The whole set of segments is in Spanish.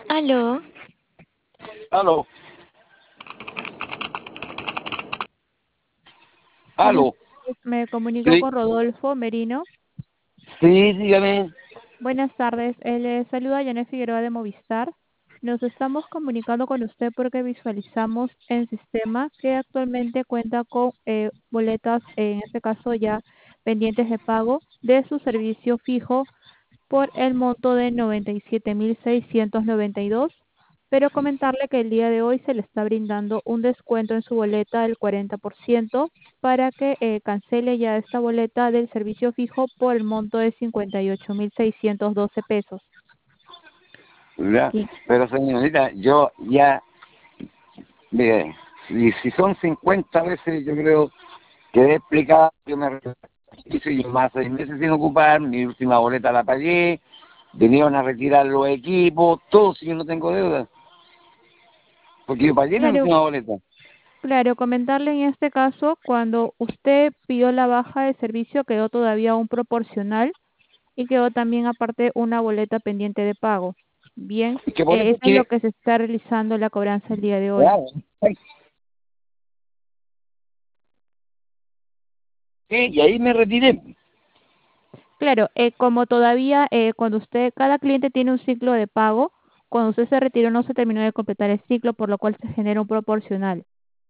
Aló, Aló, Buenas aló. tardes, me comunico Sí, con Rodolfo Merino. sí, dígame. Buenas tardes, le saluda Janet Figueroa de Movistar. Nos estamos comunicando con usted porque visualizamos en sistema que actualmente cuenta con boletas, en este caso ya pendientes de pago, de su servicio fijo por el monto de 97.692, pero comentarle que el día de hoy se le está brindando un descuento en su boleta del 40% para que cancele ya esta boleta del servicio fijo por el monto de 58.612 pesos. Ya, Sí, pero señorita, yo ya, mire, si son 50 veces, yo creo que he explicado que me hice yo más 6 meses sin ocupar, mi última boleta la pagué, vinieron a retirar los equipos, todo si yo no tengo deuda, porque yo pagué la claro, última boleta. claro, comentarle en este caso, cuando usted pidió la baja de servicio quedó todavía un proporcional y quedó también aparte una boleta pendiente de pago. Bien, Y que por eso eso es lo que, que se está realizando la cobranza el día de hoy. claro, sí, y ahí me retiré. Claro, como todavía cuando usted, cada cliente tiene un ciclo de pago, cuando usted se retiró no se terminó de completar el ciclo, por lo cual se genera un proporcional.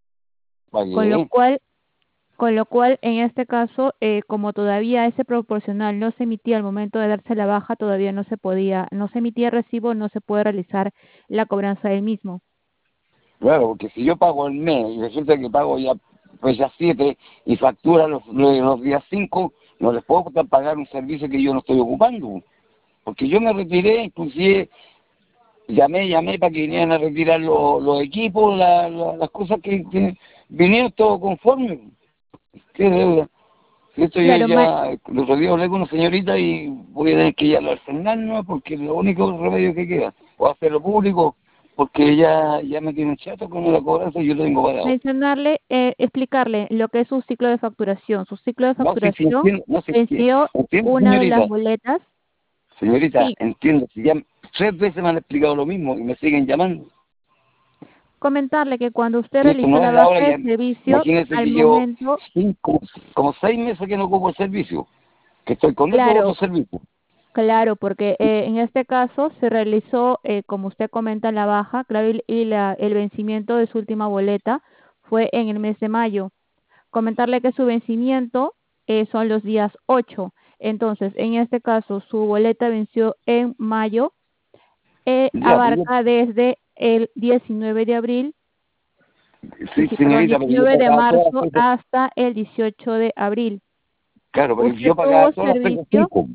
Con lo Pagué. cual, con lo cual en este caso, como todavía ese proporcional no se emitía al momento de darse la baja, todavía no se podía, no se emitía recibo, no se puede realizar la cobranza del mismo. Claro, porque si yo pago el mes y resulta que pago ya pues ya 7 y factura los días 5, no les puedo pagar un servicio que yo no estoy ocupando. Porque yo me retiré, inclusive llamé para que vinieran a retirar los equipos, las cosas que vinieron todo conforme. ¿Qué deuda? Si esto ya, Claro, ya, el otro día hablé con una señorita y voy a tener que ir al Fernández, ¿no? Porque es lo único remedio que queda. O hacerlo público, porque ya me tienen chato con la cobranza y yo lo tengo parado. mencionarle, explicarle lo que es su ciclo de facturación. Su ciclo de No sé si facturación entiendo, no sé si venció entiendo, una de las boletas. señorita, Sí, entiendo, si ya 3 veces me han explicado lo mismo y me siguen llamando. comentarle que cuando usted Si esto realizó no la es baja ahora, de ya, servicio, imagínense al que yo momento, como 6 meses que no ocupo el servicio, que estoy con esos claro, otros servicios. claro, porque en este caso se realizó, como usted comenta, la baja, claro, el vencimiento de su última boleta fue en el mes de mayo. Comentarle que su vencimiento son los días 8. Entonces, en este caso, su boleta venció en mayo, Ya, pues abarca desde el 19 de abril, sí, sí, sí, perdón, señorita, porque yo 19 de pagaba todas las marzo fechas. hasta el 18 de abril. Claro, pero Usted yo pagaba tuvo todas las fechas servicio, 5.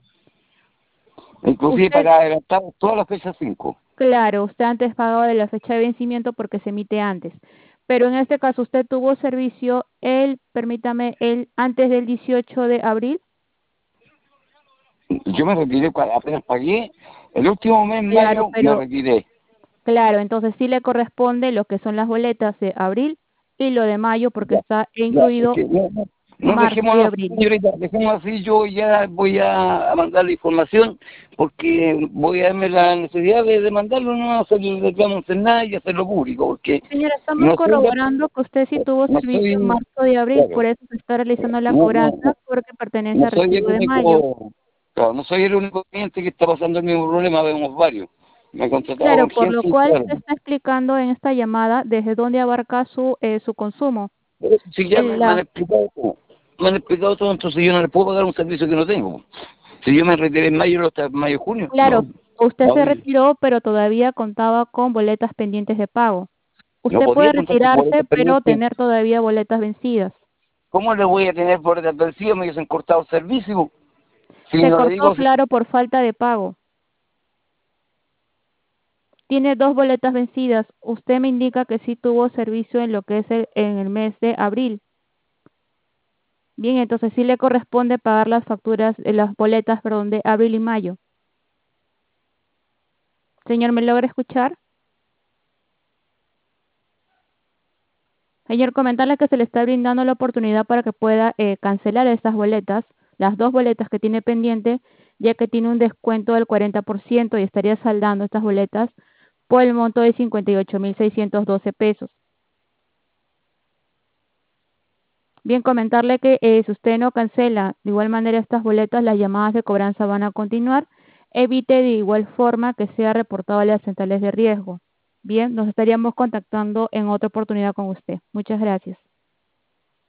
Inclusive usted, pagaba adelantado todas las fechas 5. claro, usted antes pagaba de la fecha de vencimiento porque se emite antes, pero en este caso usted tuvo servicio permítame, el antes del 18 de abril. Yo me retiré cuando apenas pagué. El último mes, en Claro, mayo, me pero retiré. claro, entonces sí le corresponde lo que son las boletas de abril y lo de mayo porque Ya, está ya, es incluido que no marzo y dejémoslo así, abril. señorita, dejémoslo así. Yo ya voy a mandar la información porque voy a darme la necesidad de mandarlo, no hacer el reclamo en nada y hacerlo público, porque Señora, estamos no soy, corroborando que usted sí tuvo no servicio en soy, marzo y abril, por claro, eso se está realizando la no, no, cobranza porque pertenece no al soy el recibo de mayo. único, claro, no soy el único cliente que está pasando el mismo problema, vemos varios. Me he contratado Claro, con por lo gente y cual claro, se está explicando en esta llamada desde dónde abarca su consumo. pero si ya El- me han la, explicado todo, me han explicado todo, entonces yo no les puedo pagar un servicio que no tengo. Si yo me retiré en mayo, hasta mayo, junio, claro, no, usted se abril. retiró, pero todavía contaba con boletas pendientes de pago. No Usted podía puede contar con retirarse, boletos pero pendientes. tener todavía boletas vencidas. ¿Cómo le voy a tener boletas vencidas? Me hubiesen cortado el servicio. Si Se no le cortó, digo, claro, por falta de pago. Tiene dos boletas vencidas. Usted me indica que sí tuvo servicio en lo que es en el mes de abril. Bien, entonces sí le corresponde pagar las facturas, las boletas, perdón, de abril y mayo. Señor, ¿me logra escuchar? Señor, comentarle que se le está brindando la oportunidad para que pueda cancelar estas boletas, las dos boletas que tiene pendiente, ya que tiene un descuento del 40% y estaría saldando estas boletas por el monto de 58.612 pesos. Bien, comentarle que si usted no cancela de igual manera estas boletas, las llamadas de cobranza van a continuar. Evite de igual forma que sea reportado a las centrales de riesgo. Bien, nos estaríamos contactando en otra oportunidad con usted. Muchas gracias.